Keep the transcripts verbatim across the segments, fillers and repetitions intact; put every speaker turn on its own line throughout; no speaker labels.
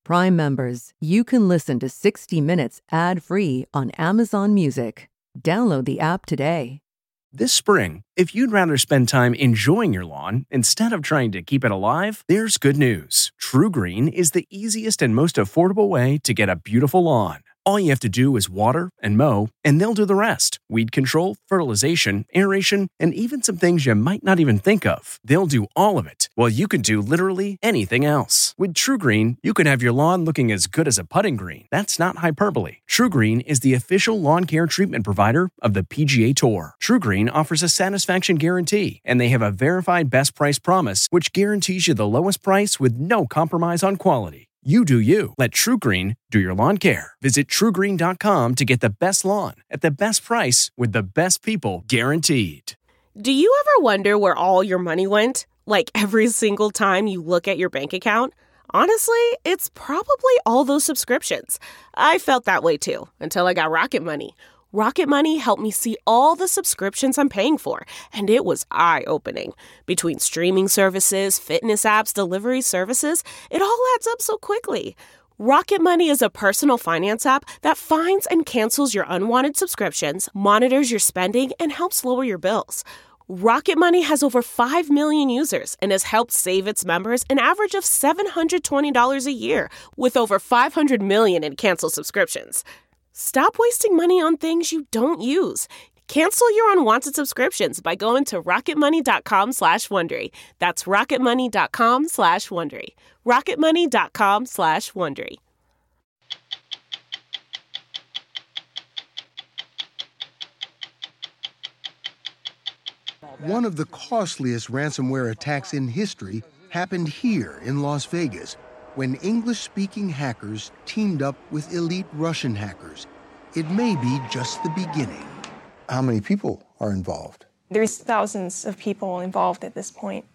Prime members, you can listen to sixty minutes ad-free on Amazon Music. Download the app today.
This spring, if you'd rather spend time enjoying your lawn instead of trying to keep it alive, there's good news. TruGreen is the easiest and most affordable way to get a beautiful lawn. All you have to do is water and mow, and they'll do the rest. Weed control, fertilization, aeration, and even some things you might not even think of. They'll do all of it, while you can do literally anything else. With TruGreen, you can have your lawn looking as good as a putting green. That's not hyperbole. TruGreen is the official lawn care treatment provider of the P G A Tour. TruGreen offers a satisfaction guarantee, and they have a verified best price promise, which guarantees you the lowest price with no compromise on quality. You do you. Let TruGreen do your lawn care. Visit True Green dot com to get the best lawn at the best price with the best people guaranteed.
Do you ever wonder where all your money went? Like every single time you look at your bank account? Honestly, it's probably all those subscriptions. I felt that way too, until I got Rocket Money. Rocket Money helped me see all the subscriptions I'm paying for, and it was eye-opening. Between streaming services, fitness apps, delivery services, it all adds up so quickly. Rocket Money is a personal finance app that finds and cancels your unwanted subscriptions, monitors your spending, and helps lower your bills. Rocket Money has over five million users and has helped save its members an average of seven hundred twenty dollars a year, with over five hundred million in canceled subscriptions. Stop wasting money on things you don't use. Cancel your unwanted subscriptions by going to rocketmoney.com slash Wondery. That's rocketmoney.com slash Wondery. rocketmoney.com slash Wondery.
One of the costliest ransomware attacks in history happened here in Las Vegas, when English-speaking hackers teamed up with elite Russian hackers. It may be just the beginning.
How many people are involved?
There's thousands of people involved at this point.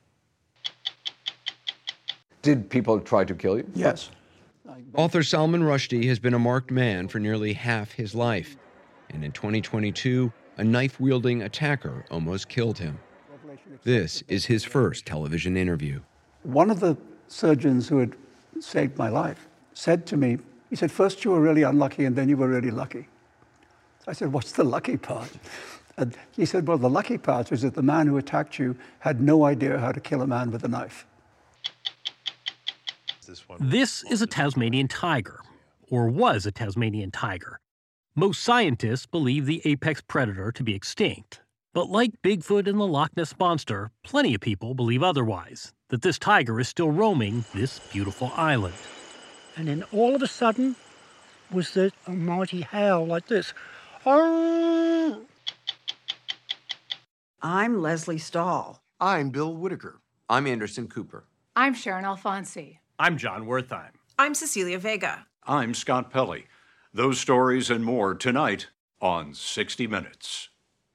Did people try to kill you?
Yes.
Author Salman Rushdie has been a marked man for nearly half his life. And in twenty twenty-two, a knife-wielding attacker almost killed him. This is his first television interview.
One of the surgeons who had saved my life said to me, he said, first you were really unlucky and then you were really lucky. I said, what's the lucky part? And he said, well, the lucky part is that the man who attacked you had no idea how to kill a man with a knife.
This is a Tasmanian tiger, or was a Tasmanian tiger. Most scientists believe the apex predator to be extinct. But like Bigfoot and the Loch Ness Monster, plenty of people believe otherwise, that this tiger is still roaming this beautiful island.
And then all of a sudden was the a mighty howl like this. Arr!
I'm Leslie Stahl.
I'm Bill Whitaker.
I'm Anderson Cooper.
I'm Sharon Alfonsi.
I'm John Wertheim.
I'm Cecilia Vega.
I'm Scott Pelley. Those stories and more tonight on sixty minutes.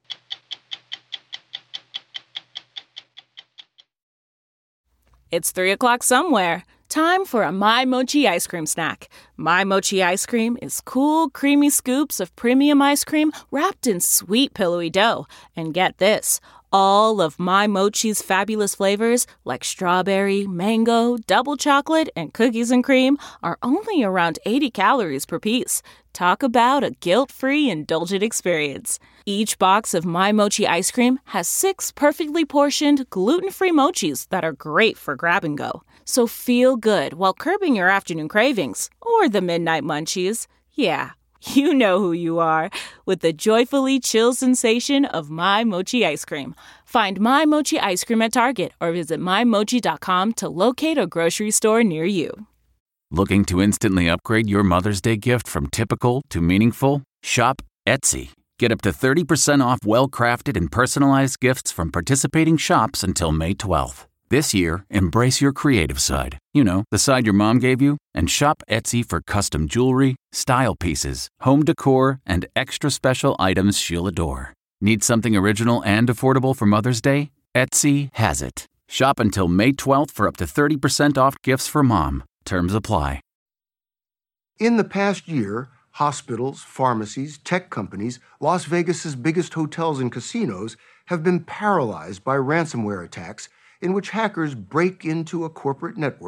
It's three o'clock somewhere. Time for a My Mochi ice cream snack. My Mochi ice cream is cool, creamy scoops of premium ice cream wrapped in sweet, pillowy dough. And get this, all of My Mochi's fabulous flavors, like strawberry, mango, double chocolate, and cookies and cream, are only around eighty calories per piece. Talk about a guilt-free, indulgent experience. Each box of My Mochi ice cream has six perfectly portioned, gluten-free mochis that are great for grab and go. So feel good while curbing your afternoon cravings, or the midnight munchies. Yeah, you know who you are, with the joyfully chill sensation of My Mochi ice cream. Find My Mochi ice cream at Target or visit my mochi dot com to locate a grocery store near you.
Looking to instantly upgrade your Mother's Day gift from typical to meaningful? Shop Etsy. Get up to thirty percent off well-crafted and personalized gifts from participating shops until May twelfth. This year, embrace your creative side. You know, the side your mom gave you. And shop Etsy for custom jewelry, style pieces, home decor, and extra special items she'll adore. Need something original and affordable for Mother's Day? Etsy has it. Shop until May twelfth for up to thirty percent off gifts for mom. Terms apply.
In the past year, hospitals, pharmacies, tech companies, Las Vegas's biggest hotels and casinos have been paralyzed by ransomware attacks in which hackers break into a corporate network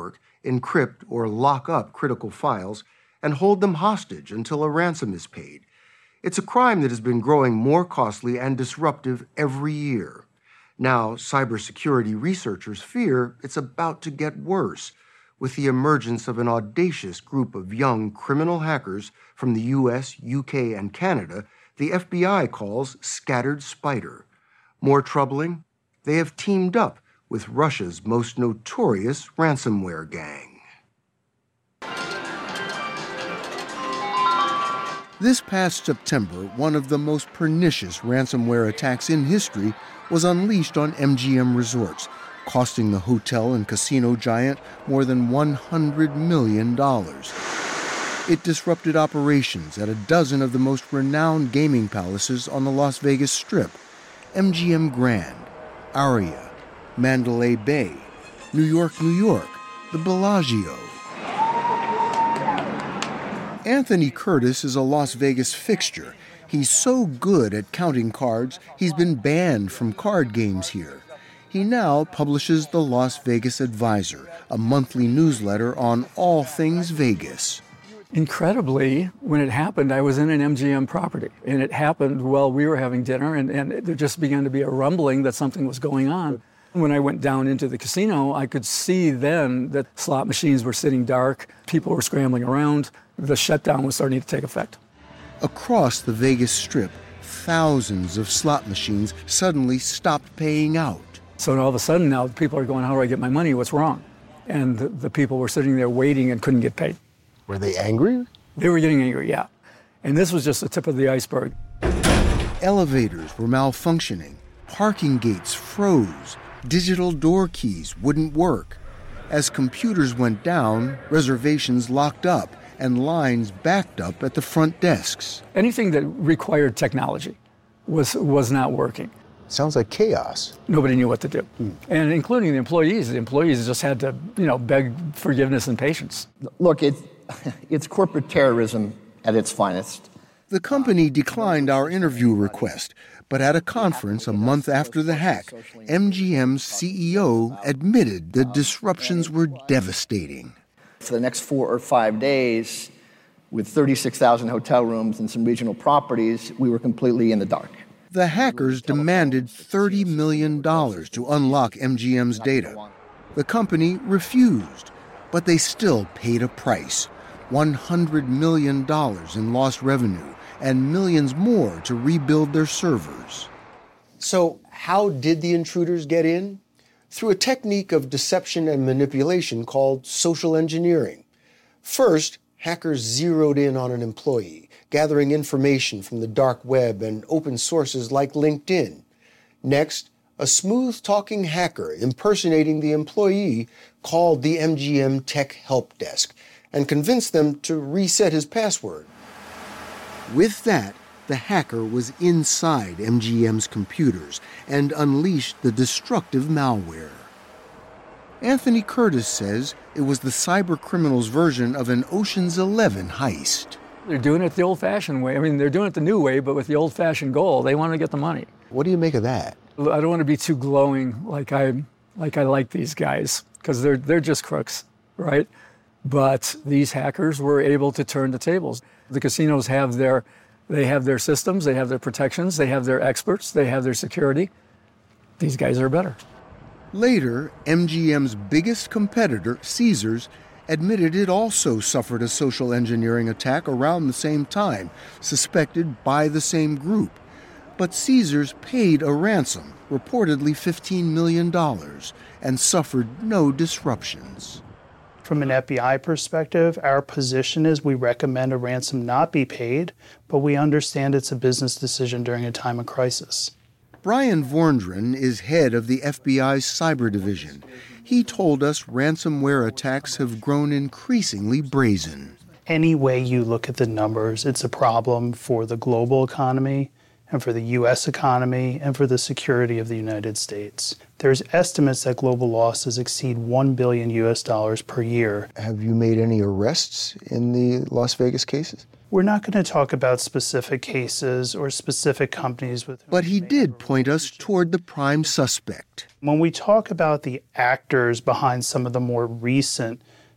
encrypt or lock up critical files, and hold them hostage until a ransom is paid. It's a crime that has been growing more costly and disruptive every year. Now, cybersecurity researchers fear it's about to get worse, with the emergence of an audacious group of young criminal hackers from the U S, U K, and Canada the F B I calls Scattered Spider. More troubling, they have teamed up with Russia's most notorious ransomware gang. This past September, one of the most pernicious ransomware attacks in history was unleashed on M G M Resorts, costing the hotel and casino giant more than one hundred million dollars. It disrupted operations at a dozen of the most renowned gaming palaces on the Las Vegas Strip: M G M Grand, Aria, Mandalay Bay, New York, New York, the Bellagio. Anthony Curtis is a Las Vegas fixture. He's so good at counting cards, he's been banned from card games here. He now publishes the Las Vegas Advisor, a monthly newsletter on all things Vegas.
Incredibly, when it happened, I was in an M G M property, and it happened while we were having dinner, and, and there just began to be a rumbling that something was going on. When I went down into the casino, I could see then that slot machines were sitting dark, people were scrambling around, the shutdown was starting to take effect.
Across the Vegas Strip, thousands of slot machines suddenly stopped paying out.
So all of a sudden now, people are going, how do I get my money? What's wrong? And the, the people were sitting there waiting and couldn't get paid.
Were they angry?
They were getting angry, yeah. And this was just the tip of the iceberg.
Elevators were malfunctioning. Parking gates froze. Digital door keys wouldn't work. As computers went down, reservations locked up and lines backed up at the front desks.
Anything that required technology was was not working.
Sounds like chaos.
Nobody knew what to do. Hmm. And including the employees. The employees just had to, you know, beg forgiveness and patience.
Look, it's, it's corporate terrorism at its finest.
The company declined our interview request, but at a conference a month after the hack, M G M's C E O admitted the disruptions were devastating.
For the next four or five days, with thirty-six thousand hotel rooms and some regional properties, we were completely in the dark.
The hackers demanded thirty million dollars to unlock M G M's data. The company refused, but they still paid a price: one hundred million dollars in lost revenue and millions more to rebuild their servers. So how did the intruders get in? Through a technique of deception and manipulation called social engineering. First, hackers zeroed in on an employee, gathering information from the dark web and open sources like LinkedIn. Next, a smooth-talking hacker impersonating the employee called the M G M Tech Help Desk and convinced them to reset his password. With that, the hacker was inside M G M's computers and unleashed the destructive malware. Anthony Curtis says it was the cyber criminals' version of an Ocean's Eleven heist.
They're doing it the old-fashioned way. I mean, they're doing it the new way, but with the old-fashioned goal. They want to get the money.
What do you make of that?
I don't want to be too glowing like I like I like these guys, because they're they're just crooks, right? But these hackers were able to turn the tables. The casinos have their they have their systems, they have their protections, they have their experts, they have their security. These guys are better.
Later, M G M's biggest competitor, Caesars, admitted it also suffered a social engineering attack around the same time, suspected by the same group. But Caesars paid a ransom, reportedly fifteen million dollars, and suffered no disruptions.
From an F B I perspective, our position is we recommend a ransom not be paid, but we understand it's a business decision during a time of crisis.
Brian Vorndran is head of the F B I's cyber division. He told us ransomware attacks have grown increasingly brazen.
Any way you look at the numbers, it's a problem for the global economy and for the U S economy and for the security of the United States. There's estimates that global losses exceed one billion U S dollars per year.
Have you made any arrests in the Las Vegas cases?
We're not going to talk about specific cases or specific companies with.
But he did point us toward the prime suspect.
When we talk about the actors behind some of the more recent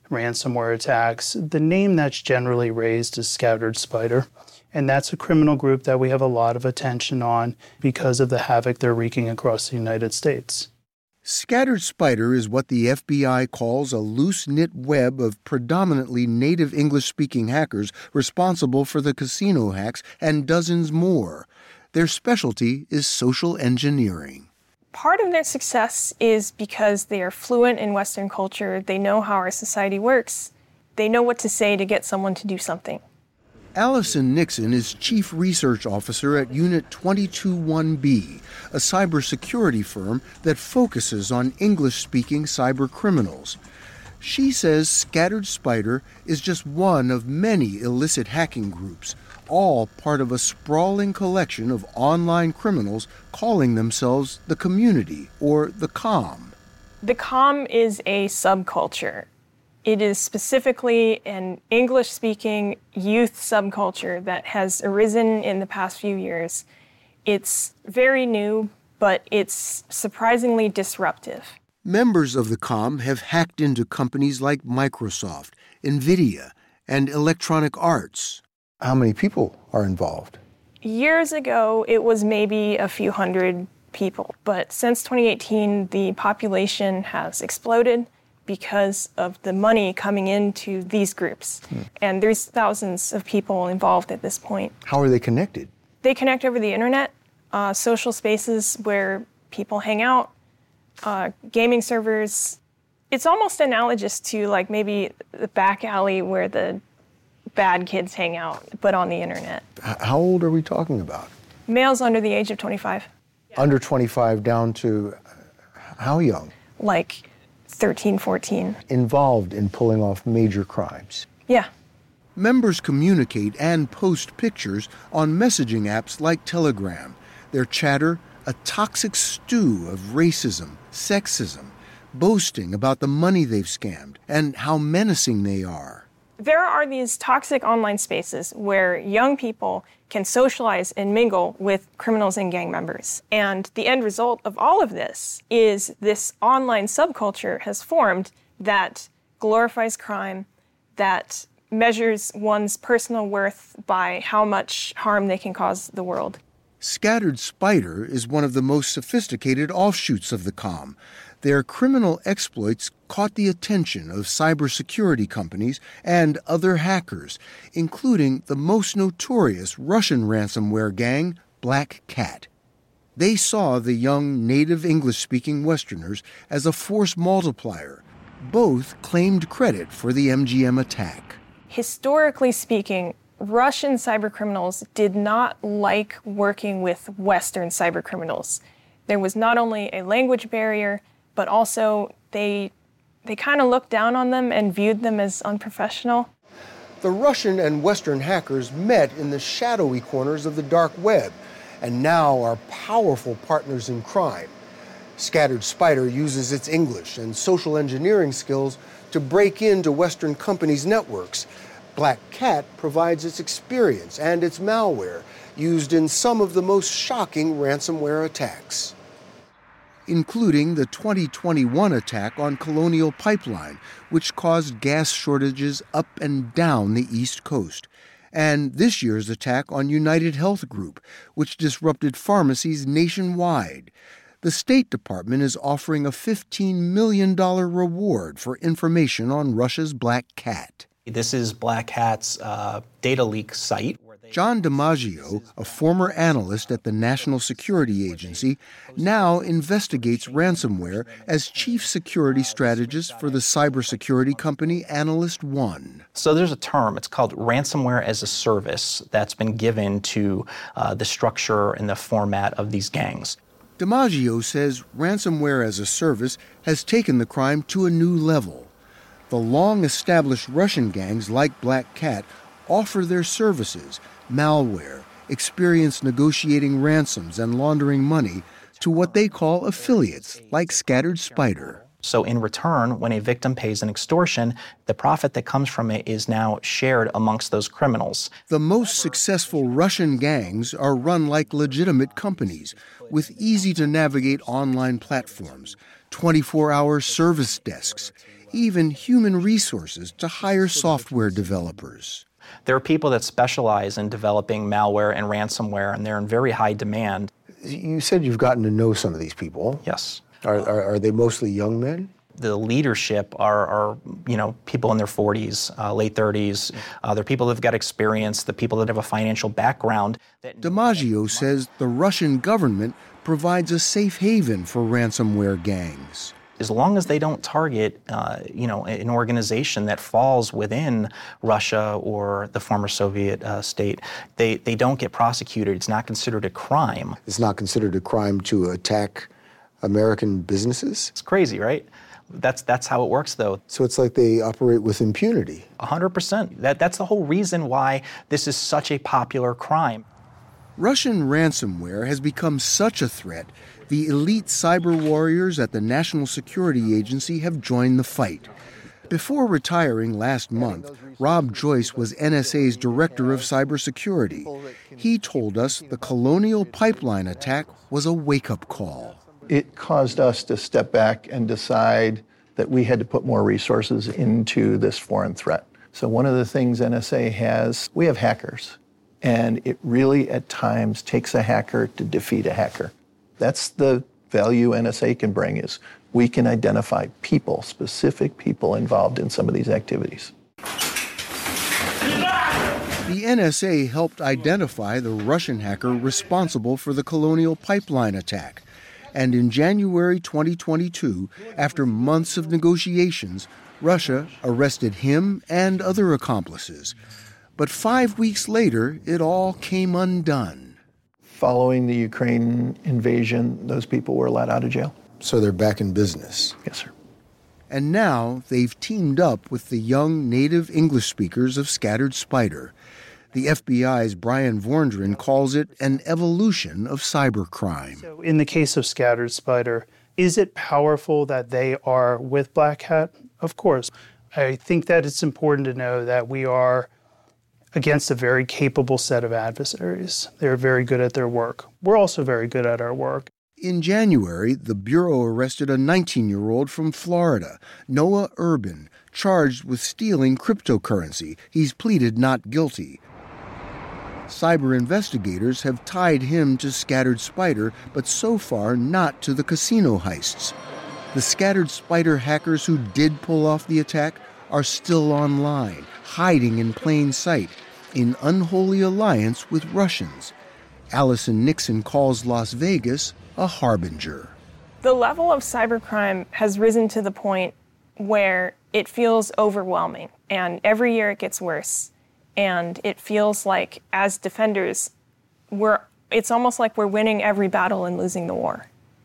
ransomware attacks, the name that's generally raised is Scattered Spider. And that's a criminal group that we have a lot of attention on because of the havoc they're wreaking across the United States.
Scattered Spider is what the F B I calls a loose-knit web of predominantly native English-speaking hackers responsible for the casino hacks and dozens more. Their specialty is social engineering.
Part of their success is because they are fluent in Western culture, they know how our society works, they know what to say to get someone to do something.
Allison Nixon is Chief Research Officer at Unit two twenty-one B, a cybersecurity firm that focuses on English-speaking cyber criminals. She says Scattered Spider is just one of many illicit hacking groups, all part of a sprawling collection of online criminals calling themselves the Community, or the Com.
The Com is a subculture. It is specifically an English-speaking youth subculture that has arisen in the past few years. It's very new, but it's surprisingly disruptive.
Members of the Com have hacked into companies like Microsoft, NVIDIA, and Electronic Arts. How many people are involved?
Years ago, it was maybe a few hundred people, but since twenty eighteen, the population has exploded because of the money coming into these groups. Hmm. And there's thousands of people involved at this point.
How are they connected?
They connect over the internet, uh, social spaces where people hang out, uh, gaming servers. It's almost analogous to like maybe the back alley where the bad kids hang out, but on the internet.
How old are we talking about?
Males under the age of twenty-five.
Under twenty-five down to how young?
Like thirteen, fourteen.
Involved in pulling off major crimes.
Yeah.
Members communicate and post pictures on messaging apps like Telegram. Their chatter, a toxic stew of racism, sexism, boasting about the money they've scammed and how menacing they are.
There are these toxic online spaces where young people can socialize and mingle with criminals and gang members. And the end result of all of this is this online subculture has formed that glorifies crime, that measures one's personal worth by how much harm they can cause the world.
Scattered Spider is one of the most sophisticated offshoots of the Com. Their criminal exploits caught the attention of cybersecurity companies and other hackers, including the most notorious Russian ransomware gang, Black Cat. They saw the young native English-speaking Westerners as a force multiplier. Both claimed credit for the M G M attack.
Historically speaking, Russian cybercriminals did not like working with Western cybercriminals. There was not only a language barrier, but also they they kind of looked down on them and viewed them as unprofessional.
The Russian and Western hackers met in the shadowy corners of the dark web and now are powerful partners in crime. Scattered Spider uses its English and social engineering skills to break into Western companies' networks. Black Cat provides its experience and its malware, used in some of the most shocking ransomware attacks, including the twenty twenty-one attack on Colonial Pipeline, which caused gas shortages up and down the East Coast, and this year's attack on United Health Group, which disrupted pharmacies nationwide. The State Department is offering a fifteen million dollars reward for information on Russia's Black Cat.
This is Black Cat's uh, data leak site.
John DiMaggio, a former analyst at the National Security Agency, now investigates ransomware as chief security strategist for the cybersecurity company Analyst One.
So there's a term, it's called ransomware as a service, that's been given to uh, the structure and the format of these gangs.
DiMaggio says ransomware as a service has taken the crime to a new level. The long-established Russian gangs like Black Cat offer their services, malware, experience negotiating ransoms and laundering money, to what they call affiliates, like Scattered Spider.
So in return, when a victim pays an extortion, the profit that comes from it is now shared amongst those criminals.
The most successful Russian gangs are run like legitimate companies, with easy-to-navigate online platforms, twenty-four hour service desks, even human resources to hire software developers.
There are people that specialize in developing malware and ransomware, and they're in very high demand.
You said you've gotten to know some of these people.
Yes.
Are, are, are they mostly young men?
The leadership are, are, you know, people in their forties, uh, late thirties. Uh, they're people that have got experience, the people that have a financial background.
DiMaggio says the Russian government provides a safe haven for ransomware gangs.
As long as they don't target, uh, you know, an organization that falls within Russia or the former Soviet uh, state, they, they don't get prosecuted. It's not considered a crime.
It's not considered a crime to attack American businesses?
It's crazy, right? That's that's how it works, though.
So it's like they operate with impunity.
A hundred percent. That that's the whole reason why this is such a popular crime.
Russian ransomware has become such a threat, the elite cyber warriors at the National Security Agency have joined the fight. Before retiring last month, Rob Joyce was N S A's director of cybersecurity. He told us the Colonial Pipeline attack was a wake-up call.
It caused us to step back and decide that we had to put more resources into this foreign threat. So one of the things N S A has, we have hackers. And it really, at times, takes a hacker to defeat a hacker. That's the value N S A can bring, is we can identify people, specific people involved in some of these activities.
The N S A helped identify the Russian hacker responsible for the Colonial Pipeline attack. And in January twenty twenty-two, after months of negotiations, Russia arrested him and other accomplices. But five weeks later, it all came undone.
Following the Ukraine invasion, those people were let out of jail.
So they're back in business?
Yes, sir.
And now they've teamed up with the young native English speakers of Scattered Spider. The F B I's Brian Vorndran calls it an evolution of cybercrime.
So in the case of Scattered Spider, is it powerful that they are with Black Hat? Of course. I think that it's important to know that we are against a very capable set of adversaries. They're very good at their work. We're also very good at our work.
In January, the Bureau arrested a nineteen-year-old from Florida, Noah Urban, charged with stealing cryptocurrency. He's pleaded not guilty. Cyber investigators have tied him to Scattered Spider, but so far not to the casino heists. The Scattered Spider hackers who did pull off the attack are still online, hiding in plain sight, in unholy alliance with Russians. Allison Nixon calls Las Vegas a harbinger.
The level of cybercrime has risen to the point where it feels overwhelming, and every year it gets worse. And it feels like, as defenders, we're, it's almost like we're winning every battle and losing the war.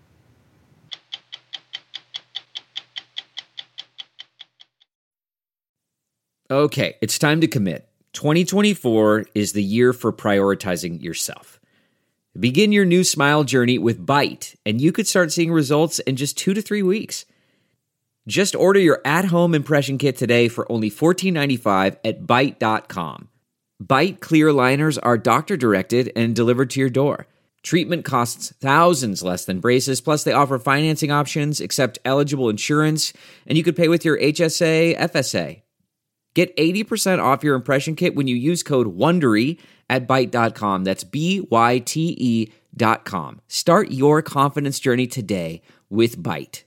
Okay, it's time to commit. twenty twenty-four is the year for prioritizing yourself. Begin your new smile journey with Byte, and you could start seeing results in just two to three weeks. Just order your at-home impression kit today for only fourteen ninety-five at byte dot com. Byte clear liners are doctor-directed and delivered to your door. Treatment costs thousands less than braces, plus they offer financing options, accept eligible insurance, and you could pay with your H S A, F S A. Get eighty percent off your impression kit when you use code WONDERY at byte dot com. That's B Y T E dot com. Start your confidence journey today with Byte.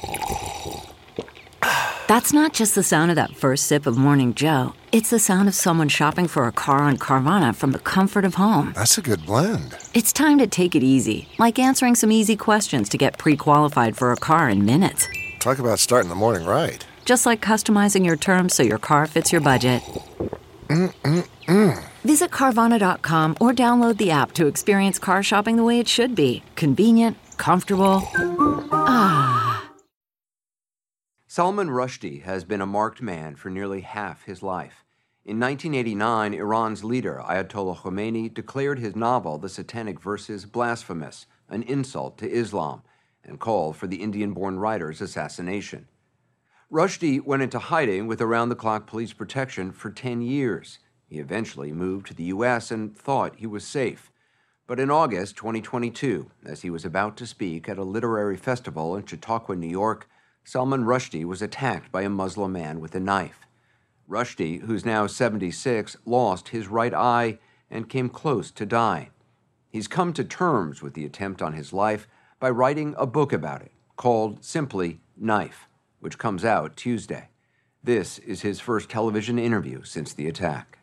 That's not just the sound of that first sip of Morning Joe. It's the sound of someone shopping for a car on Carvana from the comfort of home.
That's a good blend.
It's time to take it easy, like answering some easy questions to get pre-qualified for a car in minutes.
Talk about starting the morning right.
Just like customizing your terms so your car fits your budget.
Mm-mm-mm.
Visit Carvana dot com or download the app to experience car shopping the way it should be. Convenient, comfortable. Ah.
Salman Rushdie has been a marked man for nearly half his life. In nineteen eighty-nine, Iran's leader, Ayatollah Khomeini, declared his novel, The Satanic Verses, blasphemous, an insult to Islam, and called for the Indian-born writer's assassination. Rushdie went into hiding with around-the-clock police protection for ten years. He eventually moved to the U S and thought he was safe. But in August twenty twenty-two, as he was about to speak at a literary festival in Chautauqua, New York, Salman Rushdie was attacked by a Muslim man with a knife. Rushdie, who's now seventy-six, lost his right eye and came close to die. He's come to terms with the attempt on his life by writing a book about it called simply Knife, which comes out Tuesday. This is his first television interview since the attack.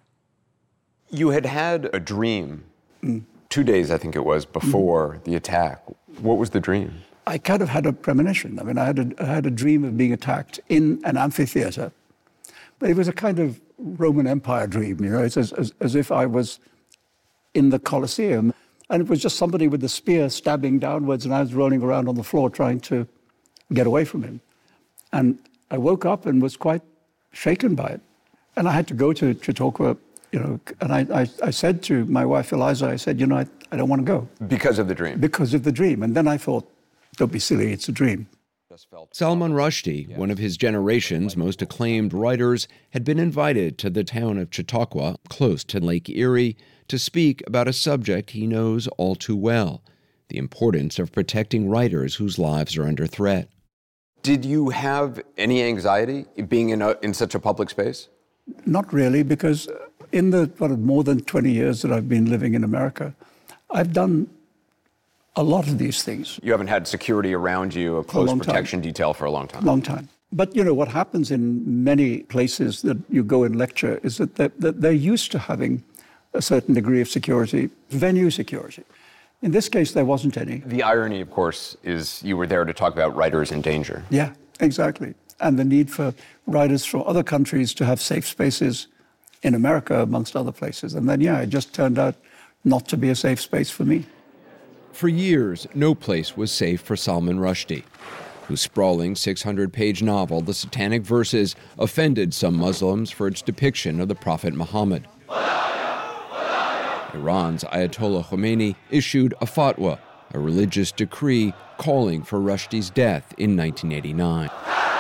You had had a dream
Mm.
two days, I think it was, before mm. the attack. What was the dream?
I kind of had a premonition. I mean, I had a, I had a dream of being attacked in an amphitheater, but it was a kind of Roman Empire dream, you know. It's as, as, as if I was in the Colosseum, and it was just somebody with a spear stabbing downwards, and I was rolling around on the floor trying to get away from him. And I woke up and was quite shaken by it. And I had to go to Chautauqua, you know, and I, I, I said to my wife, Eliza, I said, you know, I, I don't want to go.
Because of the dream?
Because of the dream. And then I thought, don't be silly, it's a dream.
Salman Rushdie, one of his generation's most acclaimed writers, had been invited to the town of Chautauqua, close to Lake Erie, to speak about a subject he knows all too well, the importance of protecting writers whose lives are under threat.
Did you have any anxiety being in, a, in such a public space?
Not really, because in the what, more than twenty years that I've been living in America, I've done a lot of these things.
You haven't had security around you, a close protection detail for a long time.
Long time. But, you know, what happens in many places that you go and lecture is that they're, that they're used to having a certain degree of security, venue security. In this case, there wasn't any.
The irony, of course, is you were there to talk about writers in danger.
Yeah, exactly. And the need for writers from other countries to have safe spaces in America, amongst other places. And then, yeah, it just turned out not to be a safe space for me.
For years, no place was safe for Salman Rushdie, whose sprawling six hundred page novel, The Satanic Verses, offended some Muslims for its depiction of the Prophet Muhammad. Iran's Ayatollah Khomeini issued a fatwa, a religious decree calling for Rushdie's death in nineteen eighty-nine.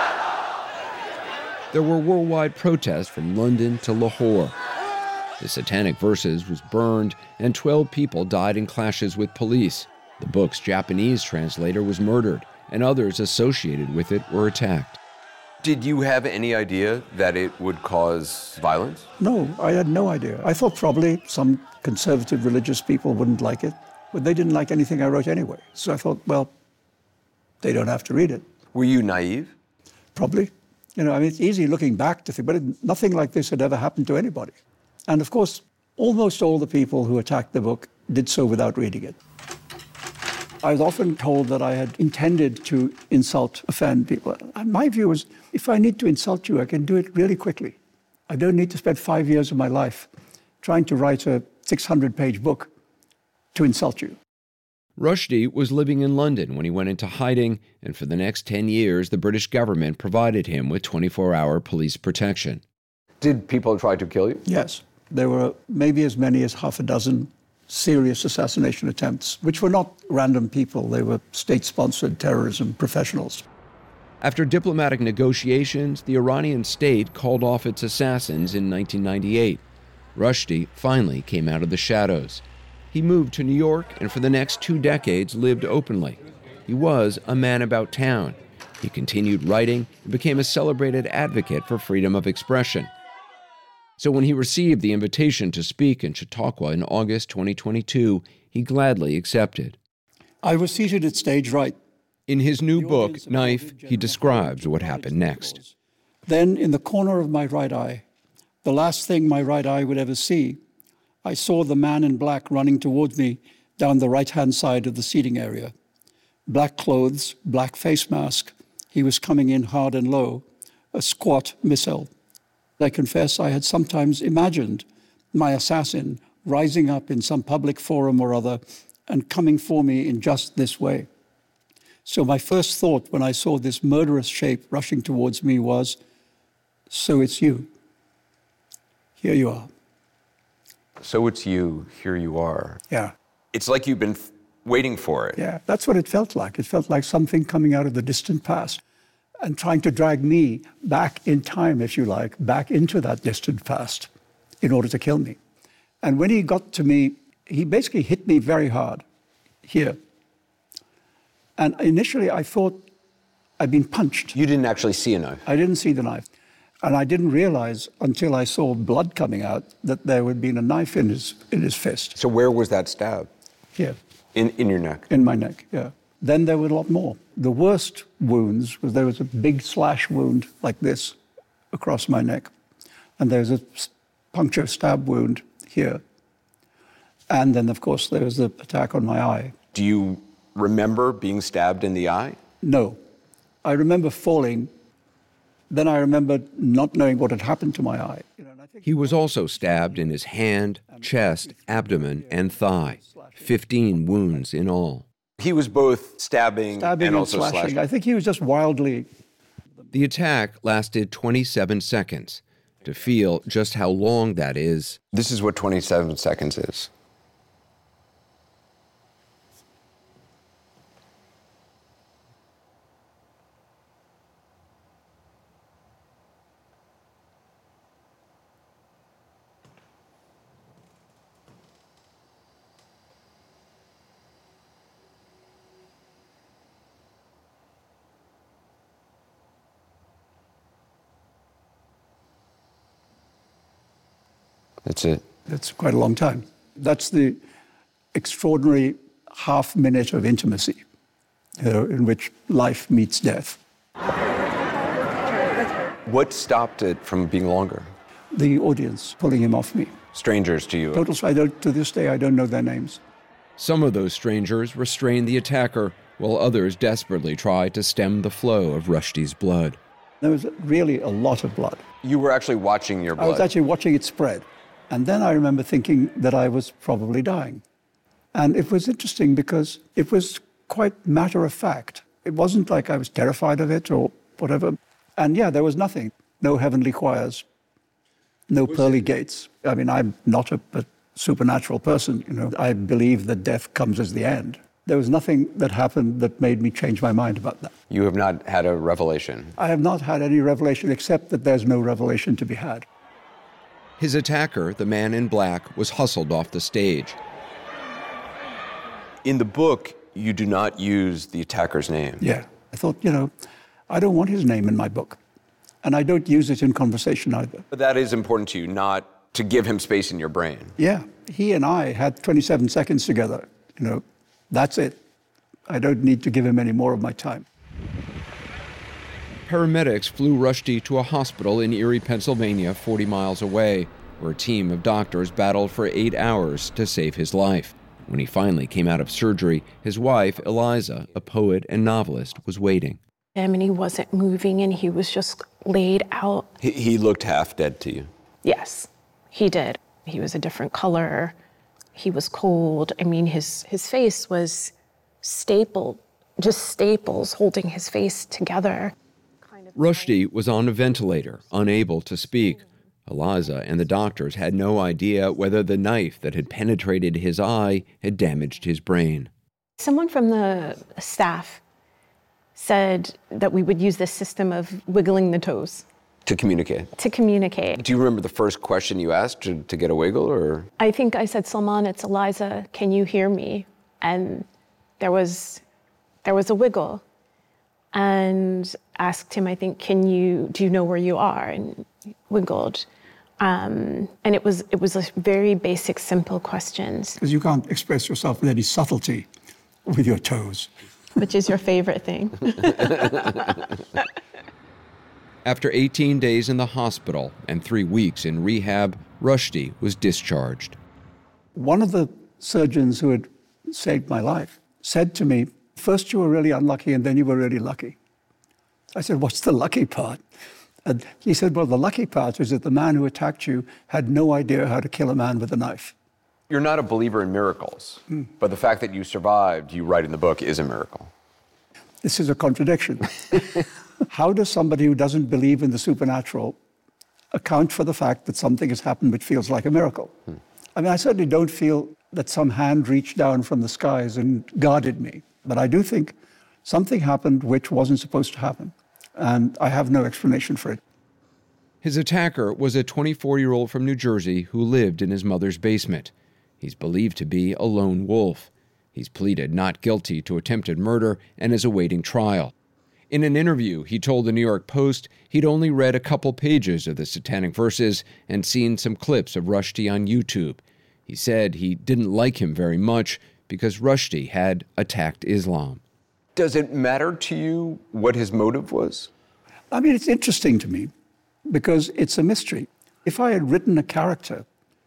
There were worldwide protests from London to Lahore. The Satanic Verses was burned, and twelve people died in clashes with police. The book's Japanese translator was murdered, and others associated with it were attacked.
Did you have any idea that it would cause violence?
No, I had no idea. I thought probably some conservative religious people wouldn't like it, but they didn't like anything I wrote anyway. So I thought, well, they don't have to read it.
Were you naive?
Probably. You know, I mean, it's easy looking back to think, but it, nothing like this had ever happened to anybody. And of course, almost all the people who attacked the book did so without reading it. I was often told that I had intended to insult, offend people. And my view was, if I need to insult you, I can do it really quickly. I don't need to spend five years of my life trying to write a six hundred page book to insult you.
Rushdie was living in London when he went into hiding, and for the next ten years, the British government provided him with twenty-four hour police protection.
Did people try to kill you?
Yes. There were maybe as many as half a dozen serious assassination attempts, which were not random people. They were state-sponsored terrorism professionals.
After diplomatic negotiations, the Iranian state called off its assassins in nineteen ninety-eight. Rushdie finally came out of the shadows. He moved to New York and for the next two decades lived openly. He was a man about town. He continued writing and became a celebrated advocate for freedom of expression. So when he received the invitation to speak in Chautauqua in August twenty twenty-two, he gladly accepted.
I was seated at stage right.
In his new book, Knife, he describes what happened next.
Then, in the corner of my right eye, the last thing my right eye would ever see, I saw the man in black running towards me down the right-hand side of the seating area. Black clothes, black face mask. He was coming in hard and low, a squat missile. I confess I had sometimes imagined my assassin rising up in some public forum or other and coming for me in just this way. So my first thought when I saw this murderous shape rushing towards me was, so it's you. Here you are.
So it's you, here you are.
Yeah.
It's like you've been f- waiting for it.
Yeah, that's what it felt like. It felt like something coming out of the distant past and trying to drag me back in time, if you like, back into that distant past in order to kill me. And when he got to me, he basically hit me very hard here. And initially I thought I'd been punched.
You didn't actually see a knife?
I didn't see the knife. And I didn't realize until I saw blood coming out that there had been a knife in his, in his fist.
So where was that stab?
Here.
In, in your neck?
In my neck, yeah. Then there were a lot more. The worst wounds was there was a big slash wound like this across my neck. And there's a puncture stab wound here. And then, of course, there was the attack on my eye.
Do you remember being stabbed in the eye?
No. I remember falling. Then I remember not knowing what had happened to my eye.
He was also stabbed in his hand, chest, abdomen, and thigh. Fifteen wounds in all.
He was both stabbing,
stabbing
and,
and
also
slashing.
slashing.
I think he was just wildly...
The attack lasted twenty-seven seconds. To feel just how long that is...
This is what twenty-seven seconds is. That's it.
That's quite a long time. That's the extraordinary half minute of intimacy, you know, in which life meets death.
What stopped it from being longer?
The audience pulling him off me.
Strangers to you?
Total, I don't, to this day, I don't know their names.
Some of those strangers restrained the attacker, while others desperately tried to stem the flow of Rushdie's blood.
There was really a lot of blood.
You were actually watching your blood?
I was actually watching it spread. And then I remember thinking that I was probably dying. And it was interesting because it was quite matter of fact. It wasn't like I was terrified of it or whatever. And yeah, there was nothing. No heavenly choirs, no pearly gates. I mean, I'm not a, a supernatural person, you know. I believe that death comes as the end. There was nothing that happened that made me change my mind about that.
You have not had a revelation?
I have not had any revelation except that there's no revelation to be had.
His attacker, the man in black, was hustled off the stage.
In the book, you do not use the attacker's name.
Yeah. I thought, you know, I don't want his name in my book. And I don't use it in conversation either.
But that is important to you, not to give him space in your brain.
Yeah. He and I had twenty-seven seconds together. You know, that's it. I don't need to give him any more of my time.
Paramedics flew Rushdie to a hospital in Erie, Pennsylvania, forty miles away, where a team of doctors battled for eight hours to save his life. When he finally came out of surgery, his wife, Eliza, a poet and novelist, was waiting.
And he wasn't moving, and he was just laid out.
He, he looked half dead to you?
Yes, he did. He was a different color. He was cold. I mean, his, his face was stapled, just staples holding his face together.
Rushdie was on a ventilator, unable to speak. Eliza and the doctors had no idea whether the knife that had penetrated his eye had damaged his brain.
Someone from the staff said that we would use this system of wiggling the toes.
To communicate?
To communicate.
Do you remember the first question you asked to, to get a wiggle, or?
I think I said, Salman, it's Eliza, can you hear me? And there was, there was a wiggle. And asked him, I think, can you, do you know where you are? And he wiggled. Um, and it was, it was a very basic, simple questions.
Because you can't express yourself with any subtlety with your toes.
Which is your favorite thing.
After eighteen days in the hospital and three weeks in rehab, Rushdie was discharged.
One of the surgeons who had saved my life said to me, first you were really unlucky and then you were really lucky. I said, what's the lucky part? And he said, well, the lucky part is that the man who attacked you had no idea how to kill a man with a knife.
You're not a believer in miracles, mm. but the fact that you survived, you write in the book, is a miracle.
This is a contradiction. How does somebody who doesn't believe in the supernatural account for the fact that something has happened which feels like a miracle? Hmm. I mean, I certainly don't feel that some hand reached down from the skies and guarded me. But I do think something happened which wasn't supposed to happen. And I have no explanation for it.
His attacker was a twenty-four-year-old from New Jersey who lived in his mother's basement. He's believed to be a lone wolf. He's pleaded not guilty to attempted murder and is awaiting trial. In an interview, he told the New York Post he'd only read a couple pages of the Satanic Verses and seen some clips of Rushdie on YouTube. He said he didn't like him very much because Rushdie had attacked Islam.
Does it matter to you what his motive was?
I mean, it's interesting to me because it's a mystery. If I had written a character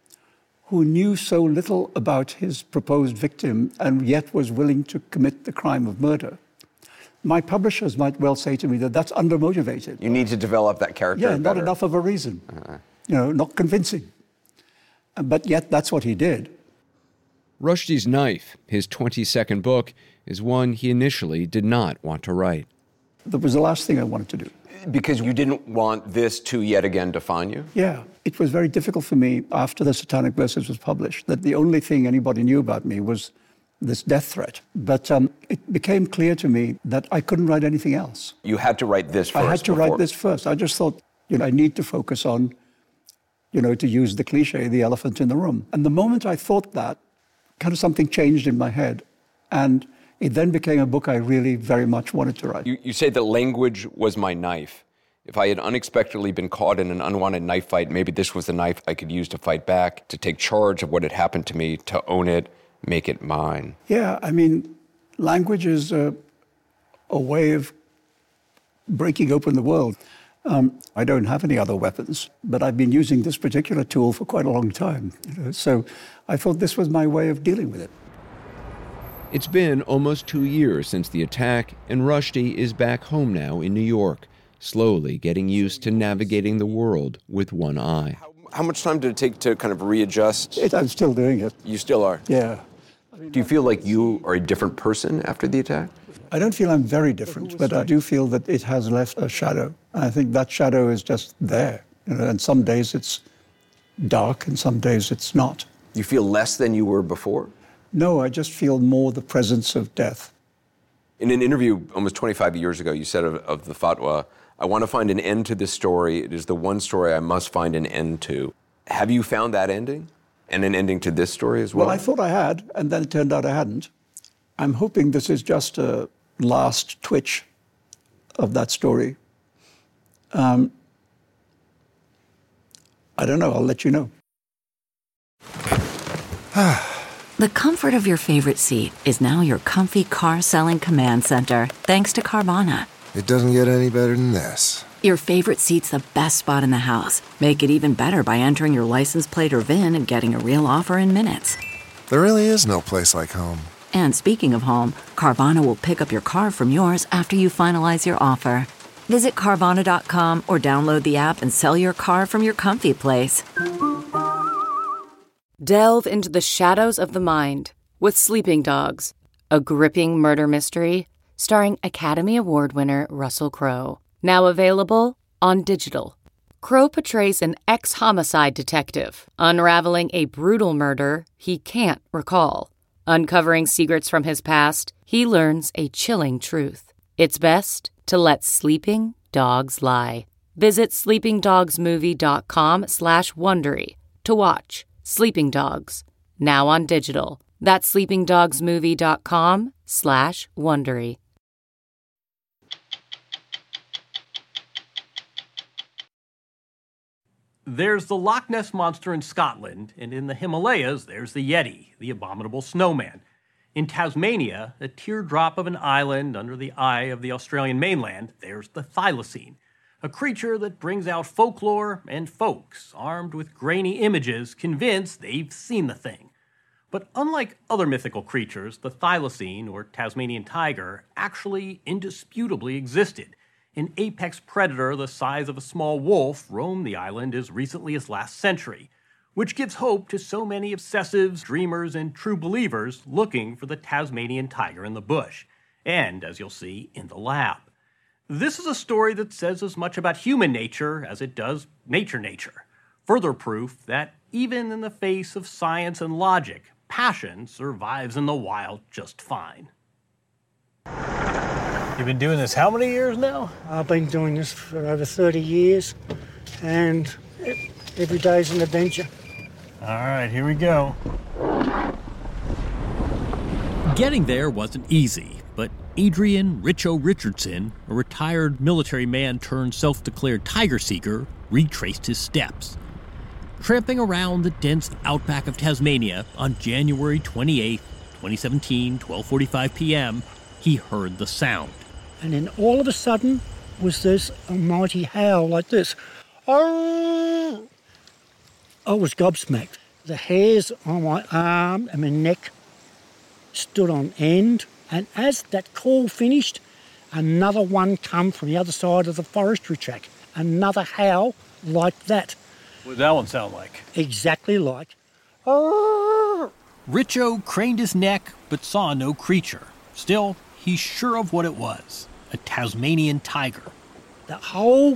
who knew so little about his proposed victim and yet was willing to commit the crime of murder, my publishers might well say to me that that's undermotivated.
You need to develop that character
Yeah, not
better.
enough of a reason.
Uh-huh.
You know, not convincing. But yet that's what he did.
Rushdie's Knife, his twenty-second book, is one he initially did not want to write.
That was the last thing I wanted to do.
Because you didn't want this to yet again define you?
Yeah. It was very difficult for me after the Satanic Verses was published that the only thing anybody knew about me was this death threat. But um, it became clear to me that I couldn't write anything else.
You had to write this first.
I had to
before.
write this first. I just thought, you know, I need to focus on, you know, to use the cliche, the elephant in the room. And the moment I thought that, kind of something changed in my head. And it then became a book I really very much wanted to write.
You, you say that language was my knife. If I had unexpectedly been caught in an unwanted knife fight, maybe this was the knife I could use to fight back, to take charge of what had happened to me, to own it, make it mine.
Yeah, I mean, language is a, a way of breaking open the world. Um, I don't have any other weapons, but I've been using this particular tool for quite a long time. You know? So I thought this was my way of dealing with it.
It's been almost two years since the attack, and Rushdie is back home now in New York, slowly getting used to navigating the world with one eye.
How much time did it take to kind of readjust?
It, I'm still doing it.
You still are?
Yeah.
Do you feel like you are a different person after the attack?
I don't feel I'm very different, but I do feel that it has left a shadow. I think that shadow is just there. You know, and some days it's dark and some days it's not.
You feel less than you were before?
No, I just feel more the presence of death.
In an interview almost twenty-five years ago, you said of, of the fatwa, I want to find an end to this story. It is the one story I must find an end to. Have you found that ending? And an ending to this story as well?
Well, I thought I had, and then it turned out I hadn't. I'm hoping this is just a last twitch of that story. Um, I don't know. I'll let you know.
The comfort of your favorite seat is now your comfy car selling command center, thanks to Carvana.
It doesn't get any better than this.
Your favorite seat's the best spot in the house. Make it even better by entering your license plate or V I N and getting a real offer in minutes.
There really is no place like home.
And speaking of home, Carvana will pick up your car from yours after you finalize your offer. Visit Carvana dot com or download the app and sell your car from your comfy place.
Delve into the shadows of the mind with Sleeping Dogs, a gripping murder mystery starring Academy Award winner Russell Crowe. Now available on digital. Crowe portrays an ex-homicide detective unraveling a brutal murder he can't recall. Uncovering secrets from his past, he learns a chilling truth. It's best to let sleeping dogs lie. Visit sleeping dogs movie dot com slash Wondery to watch Sleeping Dogs, now on digital. That's sleeping dogs movie dot com slash Wondery.
There's the Loch Ness Monster in Scotland, and in the Himalayas, there's the Yeti, the abominable snowman. In Tasmania, a teardrop of an island under the eye of the Australian mainland, there's the thylacine, a creature that brings out folklore and folks armed with grainy images convinced they've seen the thing. But unlike other mythical creatures, the thylacine, or Tasmanian tiger, actually indisputably existed. An apex predator the size of a small wolf roamed the island as recently as last century, which gives hope to so many obsessives, dreamers, and true believers looking for the Tasmanian tiger in the bush, and, as you'll see, in the lab. This is a story that says as much about human nature as it does nature nature. Further proof that even in the face of science and logic, passion survives in the wild just fine.
You've been doing this how many years now?
I've been doing this for over thirty years, and every day's an adventure.
All right, here we go.
Getting there wasn't easy, but Adrian Richo Richardson, a retired military man turned self-declared tiger seeker, retraced his steps. Tramping around the dense outback of Tasmania on January twenty-eighth, twenty seventeen, twelve forty-five p.m., he heard the sound.
And then all of a sudden was this mighty howl like this. Oh! I was gobsmacked. The hairs on my arm and my neck stood on end. And as that call finished, another one come from the other side of the forestry track. Another howl like that.
What did that one sound like?
Exactly like. Oh!
Richo craned his neck but saw no creature. Still, he's sure of what it was. A Tasmanian tiger.
The whole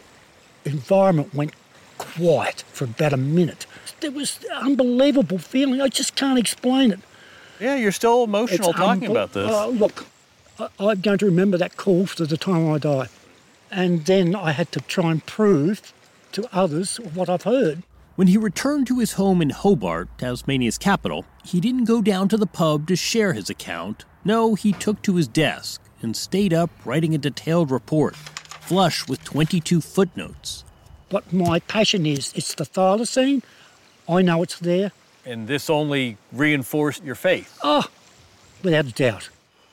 environment went quiet for about a minute. There was an unbelievable feeling. I just can't explain it.
Yeah, you're still emotional
It's
talking
unbe-
about this.
Uh, look, I- I'm going to remember that call to the time I die. And then I had to try and prove to others what I've heard.
When he returned to his home in Hobart, Tasmania's capital, he didn't go down to the pub to share his account. No, he took to his desk and stayed up writing a detailed report, flush with twenty-two footnotes.
What my passion is, it's the thylacine. I know it's there.
And this only reinforced your faith.
Oh, without a doubt.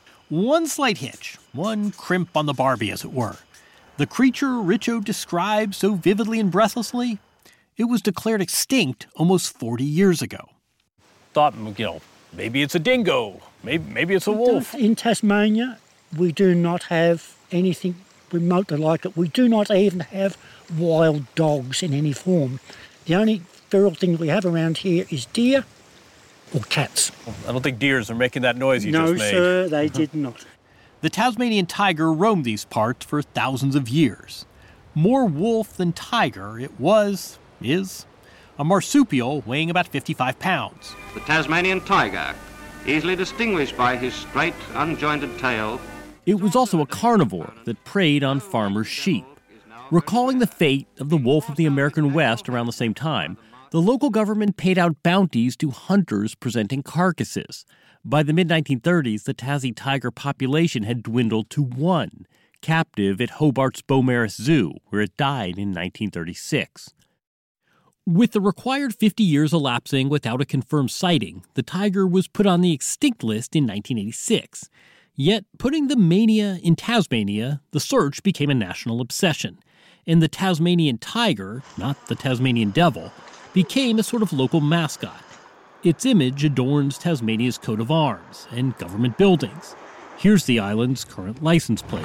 One slight hitch, one crimp on the Barbie, as it were. The creature Richo described so vividly and breathlessly, it was declared extinct almost forty years ago.
Thought, you know, maybe it's a dingo. Maybe, maybe it's a wolf.
In Tasmania, we do not have anything remotely like it. We do not even have wild dogs in any form. The only feral thing we have around here is deer or cats.
I don't think deers are making that noise you
no,
just made.
No, sir, they did not.
The Tasmanian tiger roamed these parts for thousands of years. More wolf than tiger, it was, is, a marsupial weighing about fifty-five pounds.
The Tasmanian tiger, easily distinguished by his straight, unjointed tail.
It was also a carnivore that preyed on farmers' sheep. Recalling the fate of the wolf of the American West around the same time, the local government paid out bounties to hunters presenting carcasses. By the mid nineteen thirties, the Tassie tiger population had dwindled to one, captive at Hobart's Beaumaris Zoo, where it died in nineteen thirty-six. With the required fifty years elapsing without a confirmed sighting, the tiger was put on the extinct list in nineteen eighty-six. Yet, putting the mania in Tasmania, the search became a national obsession, and the Tasmanian tiger, not the Tasmanian devil, became a sort of local mascot. Its image adorns Tasmania's coat of arms and government buildings. Here's the island's current license plate.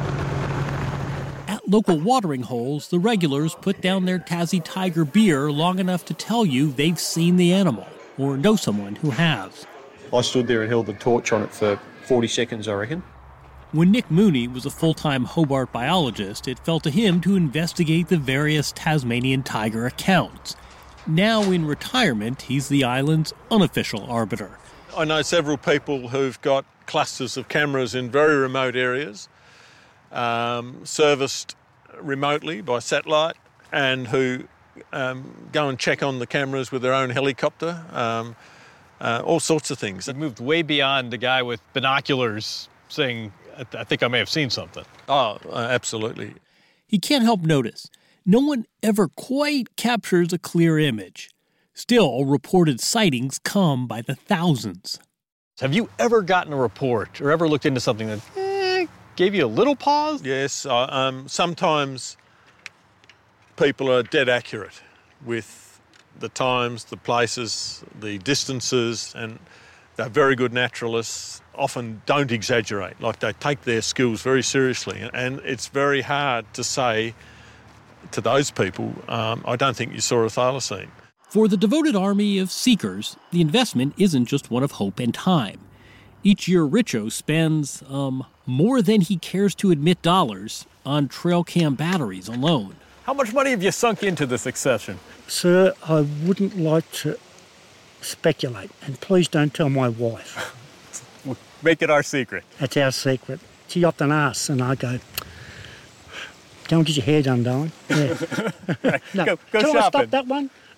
At local watering holes, the regulars put down their Tassie Tiger beer long enough to tell you they've seen the animal, or know someone who has.
I stood there and held the torch on it for forty seconds, I reckon.
When Nick Mooney was a full-time Hobart biologist, it fell to him to investigate the various Tasmanian tiger accounts. Now in retirement, he's the island's unofficial arbiter.
I know several people who've got clusters of cameras in very remote areas, um, serviced remotely by satellite, and who um, go and check on the cameras with their own helicopter, um, uh, all sorts of things.
It moved way beyond the guy with binoculars saying, I, th- I think I may have seen something.
Oh, uh, absolutely.
He can't help notice. No one ever quite captures a clear image. Still, reported sightings come by the thousands.
Have you ever gotten a report or ever looked into something that eh, gave you a little pause?
Yes. Uh, um, sometimes people are dead accurate with the times, the places, the distances, and they're very good naturalists, often don't exaggerate. Like, they take their skills very seriously, and it's very hard to say to those people, um, I don't think you saw a thylacine.
For the devoted army of seekers, the investment isn't just one of hope and time. Each year, Richo spends um, more than he cares to admit dollars on trail cam batteries alone.
How much money have you sunk into this succession?
Sir, I wouldn't like to speculate, and please don't tell my wife.
Make it our secret.
That's our secret. She often asks, and I go, go and get your hair done, darling. Yeah.
Right,
no.
Go, go
Can
shopping.
I stop that one?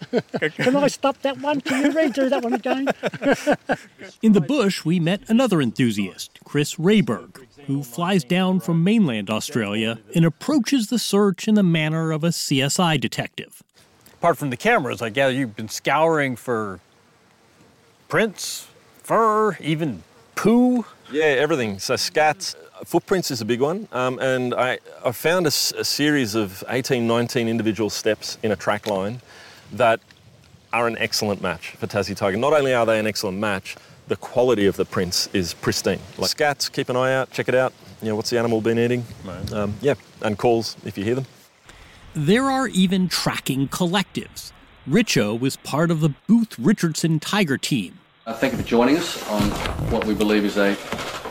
Can I stop that one? Can you redo that one again?
In the bush, we met another enthusiast, Chris Rayberg, who flies down from mainland Australia and approaches the search in the manner of a C S I detective.
Apart from the cameras, I gather you've been scouring for prints, fur, even poo?
Yeah, everything. So scats, footprints is a big one. Um, and I, I found a, a series of eighteen, nineteen individual steps in a track line that are an excellent match for Tassie tiger. Not only are they an excellent match, the quality of the prints is pristine. Like scats, keep an eye out, check it out. You know, what's the animal been eating? Right. Um, yeah, and calls if you hear them.
There are even tracking collectives. Richo was part of the Booth Richardson Tiger team.
Uh, thank you for joining us on what we believe is a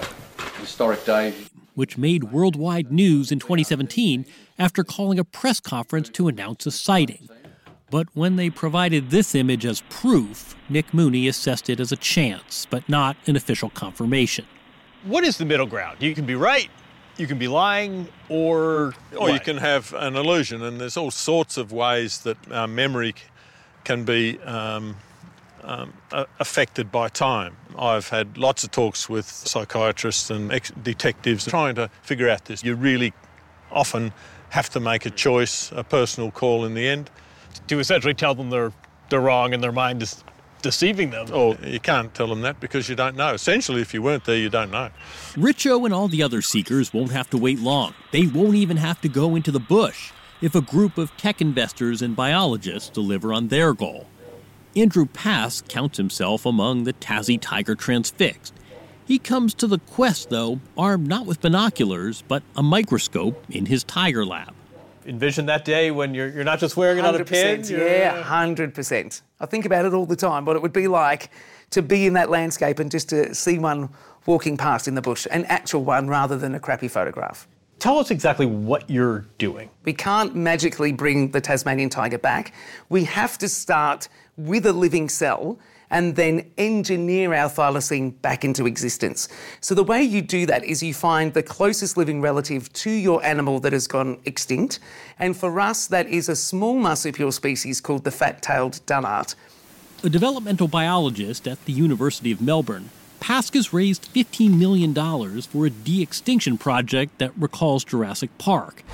historic day.
Which made worldwide news in twenty seventeen after calling a press conference to announce a sighting. But when they provided this image as proof, Nick Mooney assessed it as a chance, but not an official confirmation.
What is the middle ground? You can be right, you can be lying, or...
Or you can have an illusion, and there's all sorts of ways that uh, memory can be um, um, affected by time. I've had lots of talks with psychiatrists and ex- detectives trying to figure out this. You really often have to make a choice, a personal call in the end.
To essentially tell them they're they're wrong and their mind is deceiving them.
Or you can't tell them that because you don't know. Essentially, if you weren't there, you don't know.
Richo and all the other seekers won't have to wait long. They won't even have to go into the bush if a group of tech investors and biologists deliver on their goal. Andrew Pass counts himself among the Tassie tiger transfixed. He comes to the quest, though, armed not with binoculars, but a microscope in his tiger lab.
Envision that day when you're you're not just wearing it on a pin?
Yeah, one hundred percent. I think about it all the time, what it would be like to be in that landscape and just to see one walking past in the bush, an actual one rather than a crappy photograph.
Tell us exactly what you're doing.
We can't magically bring the Tasmanian tiger back. We have to start with a living cell and then engineer our thylacine back into existence. So the way you do that is you find the closest living relative to your animal that has gone extinct, and for us that is a small marsupial species called the fat-tailed dunnart.
A developmental biologist at the University of Melbourne, Pask has raised fifteen million dollars for a de-extinction project that recalls Jurassic Park.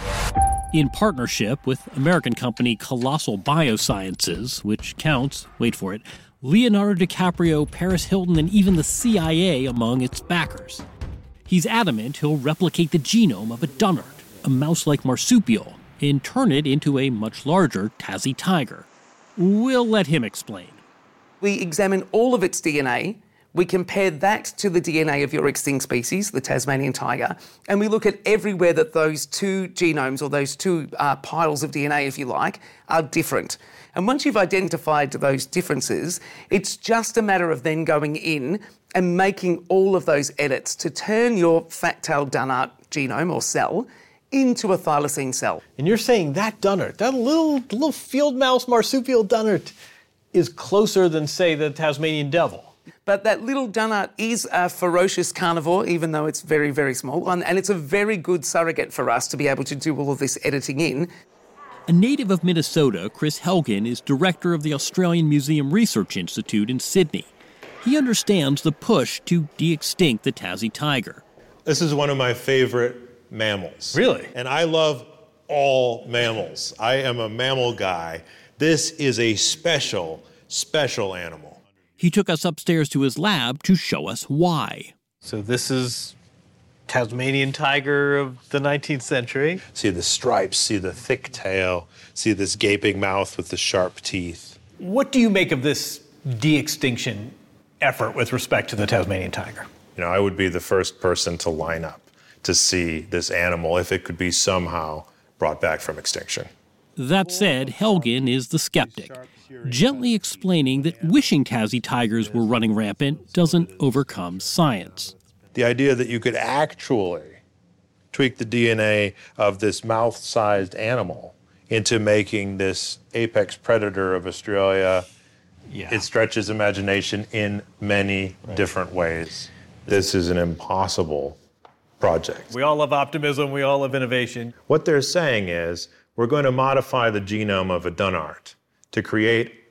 In partnership with American company Colossal Biosciences, which counts, wait for it, Leonardo DiCaprio, Paris Hilton, and even the C I A among its backers. He's adamant he'll replicate the genome of a dunnart, a mouse-like marsupial, and turn it into a much larger Tassie tiger. We'll let him explain.
We examine all of its D N A, we compare that to the D N A of your extinct species, the Tasmanian tiger, and we look at everywhere that those two genomes, or those two uh, piles of D N A, if you like, are different. And once you've identified those differences, it's just a matter of then going in and making all of those edits to turn your fat-tailed dunnart genome or cell into a thylacine cell.
And you're saying that dunnart, that little little field mouse marsupial dunnart, is closer than, say, the Tasmanian devil.
But that little dunnart is a ferocious carnivore, even though it's very, very small, and, and it's a very good surrogate for us to be able to do all of this editing in.
A native of Minnesota, Chris Helgen is director of the Australian Museum Research Institute in Sydney. He understands the push to de-extinct the Tassie tiger.
This is one of my favorite mammals.
Really?
And I love all mammals. I am a mammal guy. This is a special, special animal.
He took us upstairs to his lab to show us why.
So this is Tasmanian tiger of the nineteenth century.
See the stripes, see the thick tail, see this gaping mouth with the sharp teeth.
What do you make of this de-extinction effort with respect to the Tasmanian tiger?
You know, I would be the first person to line up to see this animal if it could be somehow brought back from extinction.
That said, Helgen is the skeptic, gently explaining that wishing Tassie tigers were running rampant doesn't overcome science.
The idea that you could actually tweak the D N A of this mouth-sized animal into making this apex predator of Australia, yeah. It stretches imagination in many right. different ways. This is an impossible project.
We all love optimism, we all love innovation.
What they're saying is, we're going to modify the genome of a dunnart to create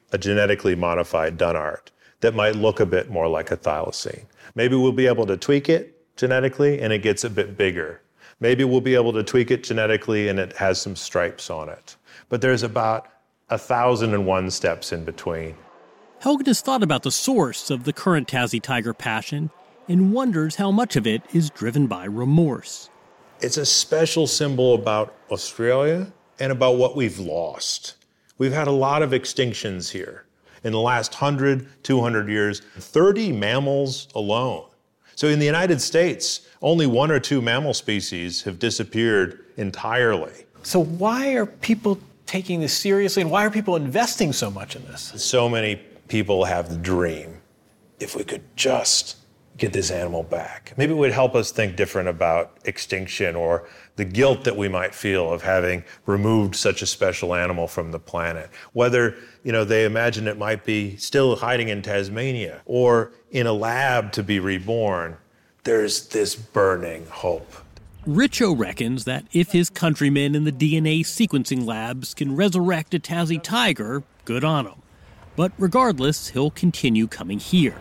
a genetically modified Dunart that might look a bit more like a thylacine. Maybe we'll be able to tweak it genetically and it gets a bit bigger. Maybe we'll be able to tweak it genetically and it has some stripes on it. But there's about a thousand and one steps in between.
Helgen has thought about the source of the current Tassie tiger passion and wonders how much of it is driven by remorse.
It's a special symbol about Australia and about what we've lost. We've had a lot of extinctions here. In the last one hundred, two hundred years, thirty mammals alone. So in the United States, only one or two mammal species have disappeared entirely.
So why are people taking this seriously, and why are people investing so much in this?
So many people have the dream, if we could just get this animal back. Maybe it would help us think different about extinction or the guilt that we might feel of having removed such a special animal from the planet. Whether, you know, they imagine it might be still hiding in Tasmania or in a lab to be reborn, there's this burning hope.
Richo reckons that if his countrymen in the D N A sequencing labs can resurrect a Tassie tiger, good on him. But regardless, he'll continue coming here.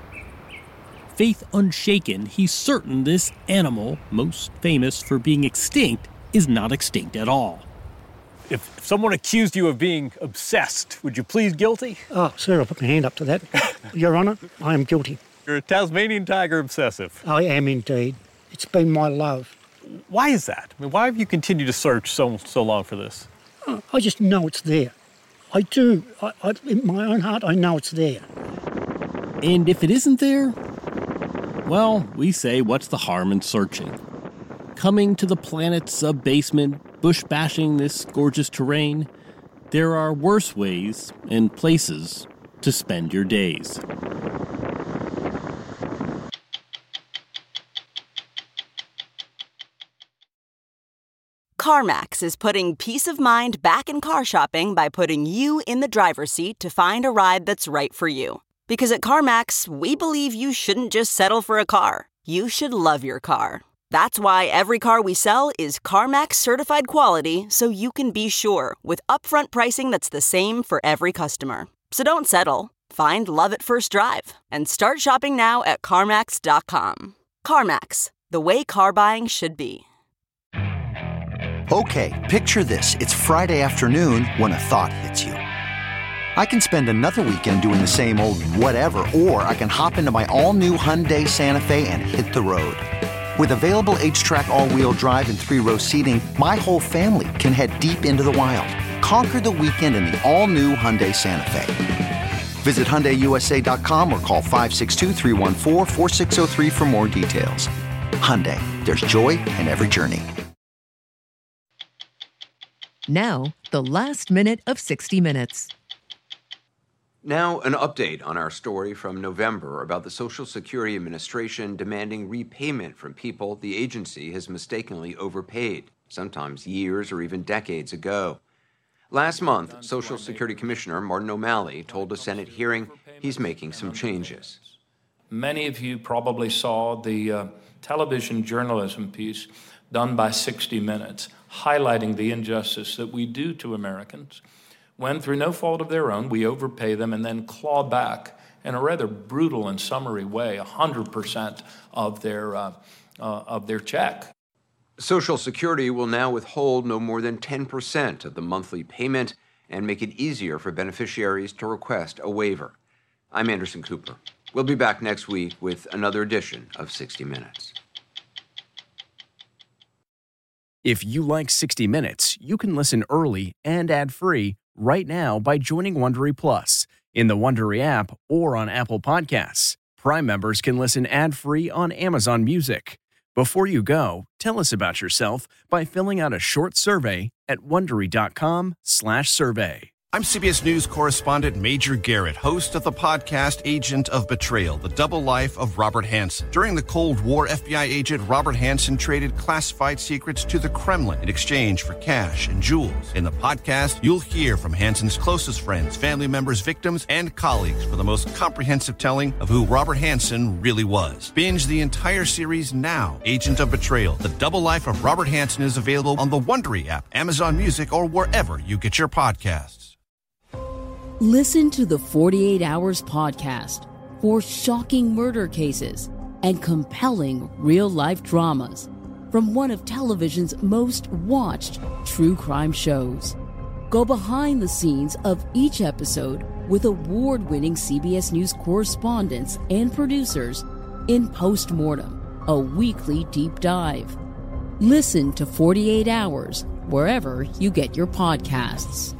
Faith unshaken, he's certain this animal, most famous for being extinct, is not extinct at all.
If someone accused you of being obsessed, would you plead guilty?
Oh, sir, I'll put my hand up to that. Your Honour, I am guilty.
You're a Tasmanian tiger obsessive.
I am indeed. It's been my love.
Why is that? I mean, why have you continued to search so so long for this?
Oh, I just know it's there. I do. I, I, in my own heart, I know it's there.
And if it isn't there, well, we say, what's the harm in searching? Coming to the planet's sub-basement, bush-bashing this gorgeous terrain, there are worse ways and places to spend your days.
CarMax is putting peace of mind back in car shopping by putting you in the driver's seat to find a ride that's right for you. Because at CarMax, we believe you shouldn't just settle for a car. You should love your car. That's why every car we sell is CarMax certified quality, so you can be sure with upfront pricing that's the same for every customer. So don't settle. Find love at first drive and start shopping now at CarMax dot com. CarMax, the way car buying should be.
Okay, picture this. It's Friday afternoon when a thought hits you. I can spend another weekend doing the same old whatever, or I can hop into my all-new Hyundai Santa Fe and hit the road. With available H-Track all-wheel drive and three-row seating, my whole family can head deep into the wild. Conquer the weekend in the all-new Hyundai Santa Fe. Visit Hyundai U S A dot com or call five six two, three one four, four six zero three for more details. Hyundai, there's joy in every journey.
Now, the last minute of sixty minutes.
Now, an update on our story from November about the Social Security Administration demanding repayment from people the agency has mistakenly overpaid, sometimes years or even decades ago. Last month, Social Security Commissioner Martin O'Malley told a Senate hearing he's making some changes.
Many of you probably saw the uh, television journalism piece done by sixty minutes, highlighting the injustice that we do to Americans when, through no fault of their own, we overpay them and then claw back in a rather brutal and summary way one hundred percent of their, uh, uh, of their check.
Social Security will now withhold no more than ten percent of the monthly payment and make it easier for beneficiaries to request a waiver. I'm Anderson Cooper. We'll be back next week with another edition of sixty minutes.
If you like sixty minutes, you can listen early and ad-free right now by joining Wondery Plus in the Wondery app or on Apple Podcasts. Prime members can listen ad-free on Amazon Music. Before you go, tell us about yourself by filling out a short survey at wondery dot com slash survey.
I'm C B S News correspondent Major Garrett, host of the podcast Agent of Betrayal, The Double Life of Robert Hanssen. During the Cold War, F B I agent Robert Hanssen traded classified secrets to the Kremlin in exchange for cash and jewels. In the podcast, you'll hear from Hanssen's closest friends, family members, victims, and colleagues for the most comprehensive telling of who Robert Hanssen really was. Binge the entire series now. Agent of Betrayal, The Double Life of Robert Hanssen is available on the Wondery app, Amazon Music, or wherever you get your podcasts.
Listen to the forty-eight Hours podcast for shocking murder cases and compelling real-life dramas from one of television's most watched true crime shows. Go behind the scenes of each episode with award-winning C B S News correspondents and producers in Postmortem, a weekly deep dive. Listen to forty-eight Hours wherever you get your podcasts.